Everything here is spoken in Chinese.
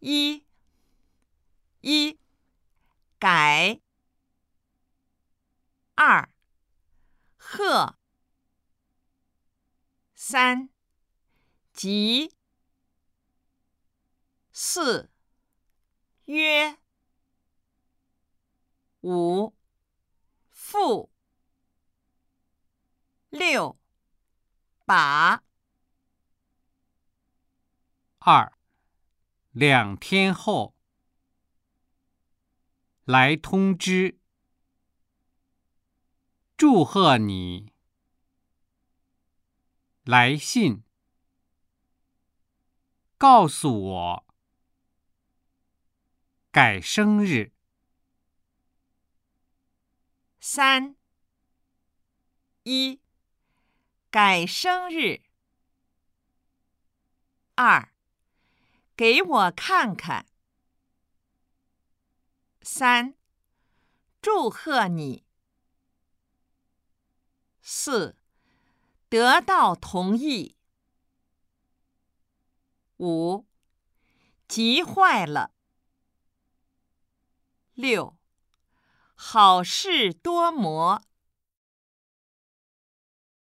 一改。2贺。3吉。4约。5复。6把。 22天后。来通知。祝贺你。来信。告诉我。改生日。 3改生日。2给我看看。3祝贺你。4得到同意。5急坏了。6好事多磨。